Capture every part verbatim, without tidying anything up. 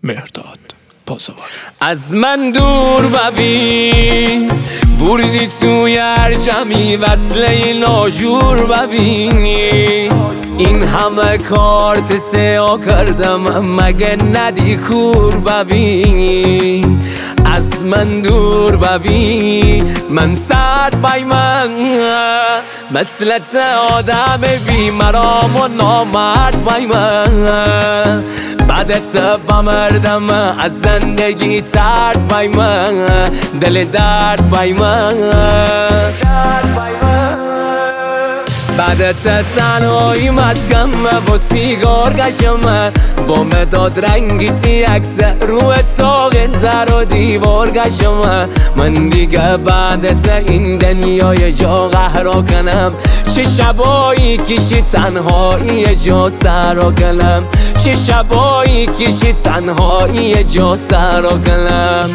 مهرداد پاسوان. از من دور ببین بردی توی هر جمعی وصله ناجور ببینی این همه کارت سیا کردم مگه ندی کور ببینی از من دور ببین من سرد بای من مثلت آدم بی مرام و نامرد بای من بعدت بمردم از زندگی ترد بای من دل درد بای من بعدت تنهایی مسکم با سیگار گشم با مداد رنگی تی عکس روی تاق در و دیوار گشم من دیگه بعدت این دنیای جا قهرا کنم چه شبایی کشی تنهایی جا سرا کنم چه شبایی کشی تنهایی جا سرا کنم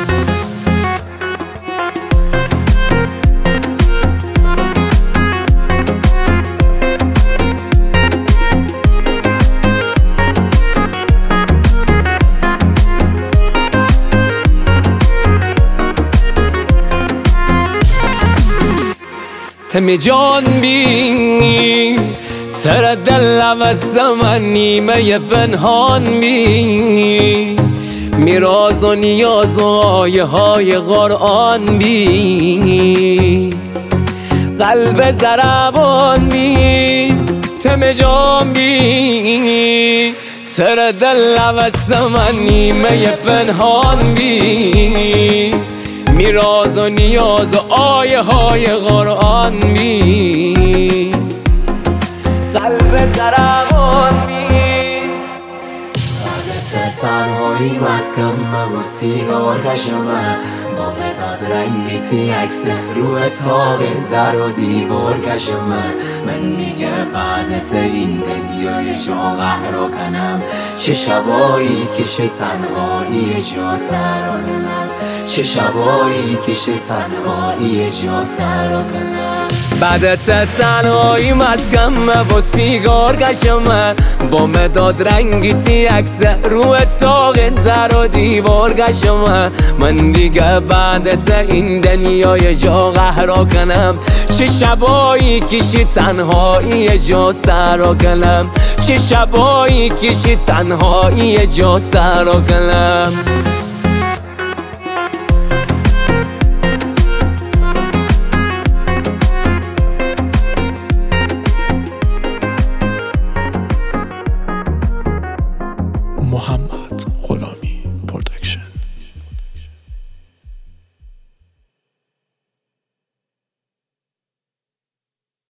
تم جان بی تر دل عوض من نیمه پنهان بی میراز و نیاز و آیه های قرآن بی قلب ضربان بی تم جان بی تر دل عوض من نیمه پنهان بی میراز و نیاز و آیه های قرآن بی قلب ضربان بی بعدت تنهایی مسکم و سیگار کشم با مداد رنگی تی عکس روی تاق در و دیوار کشم من دیگه بعدت این دنیای جا قهرا کنم چه شبایی کشه تنهایی جا سرا کنم چه شبایی کشه تنهایی جا سرا کنم بعدت تنهایی مسکم با سیگار کشم با مداد رنگی تی عکس روی تاق در و دیوار کشم من دیگه بعدت این دنیای جا قهرا کنم چه شبایی کشی تنهایی جا سرا کنم چه شبایی کشی تنهایی جا سرا کنم